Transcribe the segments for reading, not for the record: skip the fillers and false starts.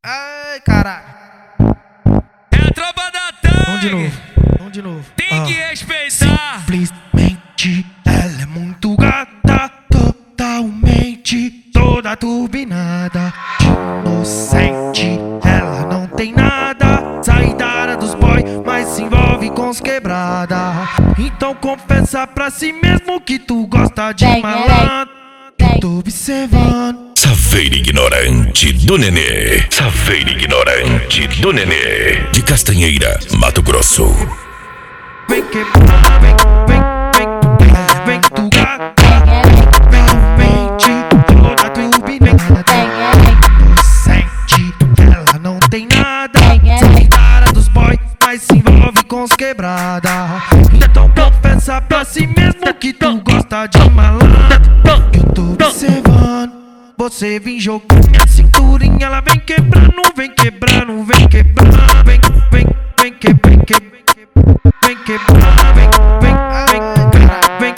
Ai, caralho. É a tropa da Tang. Vamos de novo. Tem que respeitar. Simplesmente ela é muito gata, totalmente toda turbinada. Inocente, ela não tem nada. Sai da área dos boy, mas se envolve com os quebrada. Então confessa pra si mesmo que tu gosta de malandro. Eu tô observando. Safeira ignorante do Nenê. Safeira ignorante do Nenê. De Castanheira, Mato Grosso. Vem quebrar, vem tu gata. Realmente toda turbinada. Inocente, ela não tem nada. Sai da área dos boy, mas se envolve com os quebrada. Então confessa pra si mesmo que tu gosta de malandro. Eu tô observando. Você vem jogando minha cinturinha, ela vem quebrando, vem quebrando, vem quebrando, vem quebrando, vem quebrando, vem.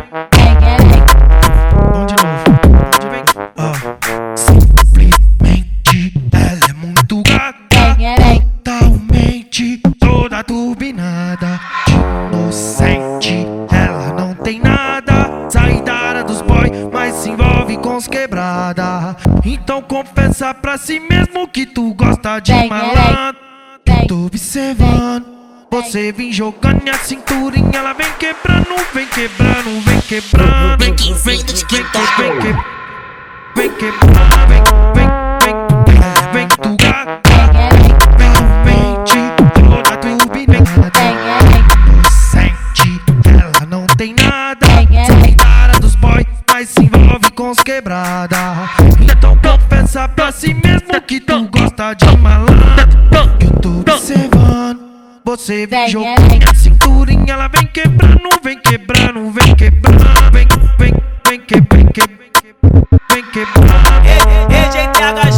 Vamos de novo. Simplesmente ela é muito gata, totalmente toda turbinada. Inocente, ela não tem nada. Sai da área dos boy, mas se envolve com os quebrada. Então confessa pra si mesmo que tu gosta de malandro. Eu tô observando. Você vem jogando minha cinturinha, ela vem quebrando, vem quebrando, vem quebrando, vem quebrando, vem tu gata. Realmente toda turbinada. Inocente, ela não tem nada. Sai da área dos boy, mas se envolve com os quebrada. Então confessa pra si mesmo que tu gosta de malandro. Eu tô observando. Você vem jogando minha cinturinha, ela vem quebrando, vem quebrando, vem quebrando, vem quebrando, vem quebrando.